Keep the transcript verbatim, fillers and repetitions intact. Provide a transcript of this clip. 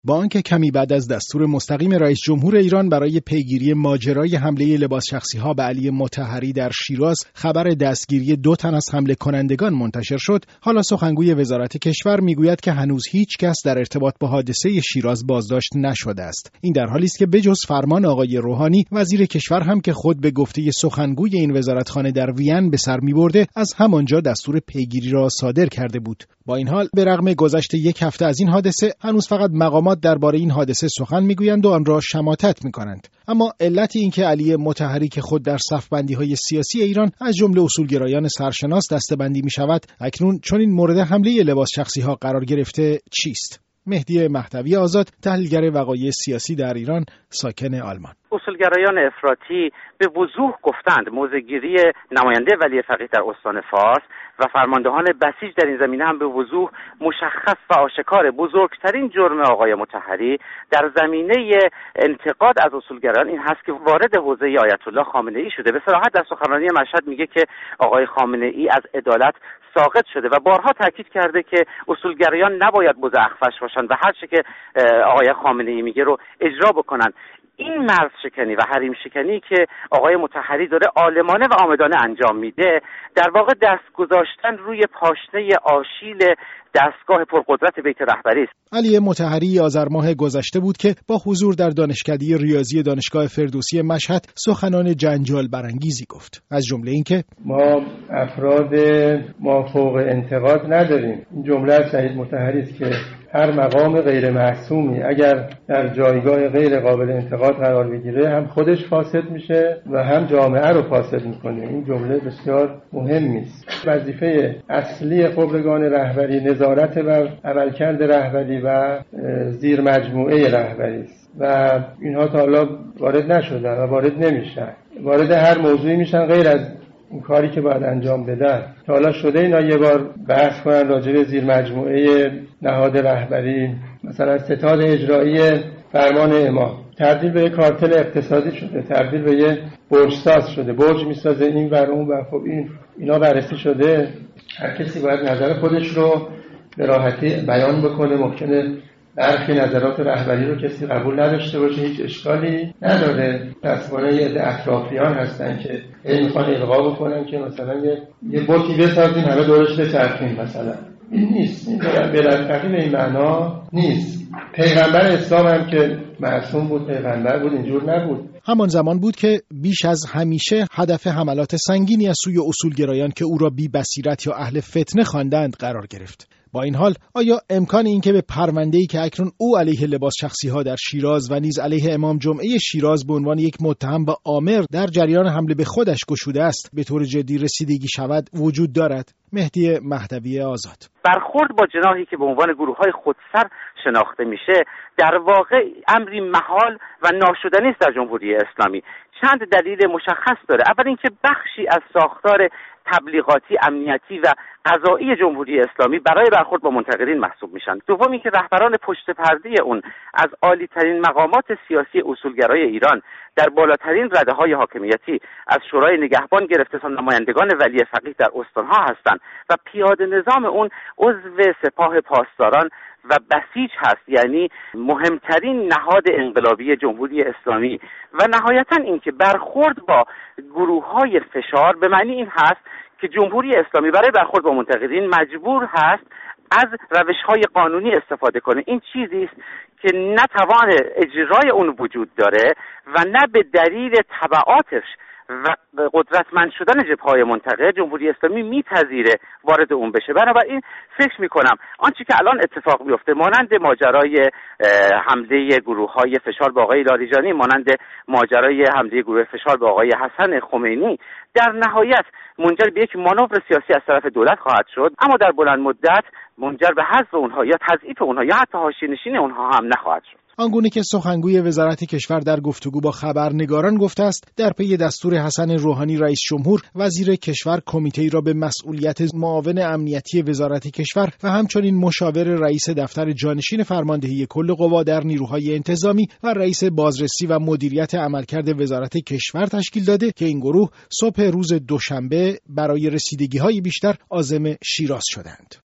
با آنکه کمی بعد از دستور مستقیم رئیس جمهور ایران برای پیگیری ماجرای حمله لباس شخصی‌ها به علی مطهری در شیراز خبر دستگیری دو تن از حمله کنندگان منتشر شد، حالا سخنگوی وزارت کشور میگوید که هنوز هیچ کس در ارتباط با حادثه شیراز بازداشت نشده است. این در حالی است که بجز فرمان آقای روحانی، وزیر کشور هم که خود به گفته سخنگوی این وزارتخانه در وین به سر می‌برده، از همانجا دستور پیگیری را صادر کرده بود. با این حال به رغم گذشت یک هفته از این حادثه، هنوز فقط مقامات درباره این حادثه سخن میگویند و آن را شماتت میکنند. اما علت این که علی مطهری که خود در صف‌بندی‌های سیاسی ایران از جمله اصولگرایان سرشناس دسته‌بندی میشود، اکنون چون این مورد حمله لباس شخصی‌ها قرار گرفته چیست؟ مهدی مهدوی آزاد، تحلیلگر وقایع سیاسی در ایران، ساکن آلمان. اصولگرایان افراطی به وضوح گفتند موضع‌گیری نماینده ولی فقیه در استان فارس و فرماندهان بسیج در این زمینه هم به وضوح مشخص و آشکار بزرگترین جرم آقای مطهری در زمینه انتقاد از اصولگرایان این هست که وارد حوزه آیت الله خامنه ای شده. به صراحت در سخنرانی مشهد میگه که آقای خامنه ای از عدالت ساقط شده و بارها تاکید کرده که اصولگرایان نباید بز اخفش باشند و هر چه که آقای خامنه ای میگه رو اجرا بکنند. این مرز شکنی و حریم شکنی که آقای مطهری داره عالمانه و عامدانه انجام میده، در واقع دست گذاشتن روی پاشنه آشیل دستگاه پرقدرت بیت رهبری است. علی مطهری آذر ماه گذشته بود که با حضور در دانشکده ریاضی دانشگاه فردوسی مشهد سخنان جنجال برانگیزی گفت. از جمله اینکه ما افراد ما فوق انتقاد نداریم. این جمله از سید مطهری است که هر مقام غیر معصومی اگر در جایگاه غیر قابل انتقاد قرار بگیره هم خودش فاسد میشه و هم جامعه رو فاسد میکنه. این جمله بسیار مهمی است. وظیفه اصلی خبرگان رهبری نظارت بر عملکرد رهبری و زیر مجموعه رهبری است و اینها تا حالا وارد نشدن و وارد نمیشن. وارد هر موضوعی میشن غیر از این کاری که باید انجام بدن. تا حالا شده اینا یه بار بحث کنن راجع به زیر مجموعه نهاد رهبری، مثلا ستاد اجرایی فرمان امام تبدیل به یک کارتل اقتصادی شده، تبدیل به یه برج‌ساز شده، برج میسازه این ور اون ور. خب این اینا بررسی شده. هر کسی باید نظر خودش رو به راحتی بیان بکنه. ممکنه برخی نظرات رهبری رو کسی قبول نداشته باشه، هیچ اشکالی نداره. تصویرای یه عده اطرافیان هستن که این میخوان القا بکنن که مثلا یه یه بوتی بسازیم همه دورش بچرخیم مثلا. این نیست. این بلافاصله به این معنا نیست. پیغمبر اسلام هم که معصوم بود، پیغمبر بود، اینجور نبود. همان زمان بود که بیش از همیشه هدف حملات سنگینی از سوی اصولگرایان که او را بی بصیرت یا اهل فتنه خواندند قرار گرفت. با این حال آیا امکان این که به پرونده‌ای که اکنون او علیه لباس شخصی‌ها در شیراز و نیز علیه امام جمعه شیراز به عنوان یک متهم و آمر در جریان حمله به خودش گشوده است به طور جدی رسیدگی شود وجود دارد؟ مهدی مهدوی آزاد. برخورد با جناحی که به عنوان گروه‌های خودسر شناخته میشه در واقع امری محال و ناشدنی است در جمهوری اسلامی. چند دلیل مشخص داره. اول اینکه بخشی از ساختار تبلیغاتی، امنیتی و قضایی جمهوری اسلامی برای برخورد با منتقدین محسوب میشن. دوم اینکه رهبران پشت پرده اون از عالی ترین مقامات سیاسی اصولگرای ایران در بالاترین رده‌های حاکمیتی از شورای نگهبان گرفته تا نمایندگان ولی فقیه در استانها هستند و پیاده نظام اون عضو سپاه پاسداران و بسیج هست، یعنی مهمترین نهاد انقلابی جمهوری اسلامی. و نهایتا اینکه برخورد با گروه‌های فشار به معنی این هست که جمهوری اسلامی برای برخورد با منتقدین مجبور هست از روش‌های قانونی استفاده کنه. این چیزی است که نه توان اجرای اون وجود داره و نه به دلیل تبعاتش و قدرتمند شدن جبهه‌های منتقد جمهوری اسلامی میپذیره وارد اون بشه. بنابراین فکر میکنم آنچه که الان اتفاق میفته مانند ماجرای حمله گروه‌های فشار به آقای لاریجانی، مانند ماجرای حمله گروه فشار به آقای حسن خمینی، در نهایت منجر به یک مانور سیاسی از طرف دولت خواهد شد، اما در بلند مدت منجر به حذف اونها یا تضعیف اونها یا حتی حاشیه‌نشینی اونها هم نخواهد شد. آنگونه که سخنگوی وزارت کشور در گفتگو با خبرنگاران گفته است، در پی دستور حسن روحانی رئیس جمهور، وزیر کشور کمیته‌ای را به مسئولیت معاون امنیتی وزارت کشور و همچنین مشاور رئیس دفتر جانشین فرماندهی کل قوا در نیروهای انتظامی و رئیس بازرسی و مدیریت عملکرد وزارت کشور تشکیل داده که این گروه صبح روز دوشنبه برای رسیدگی‌های بیشتر عازم شیراز شدند.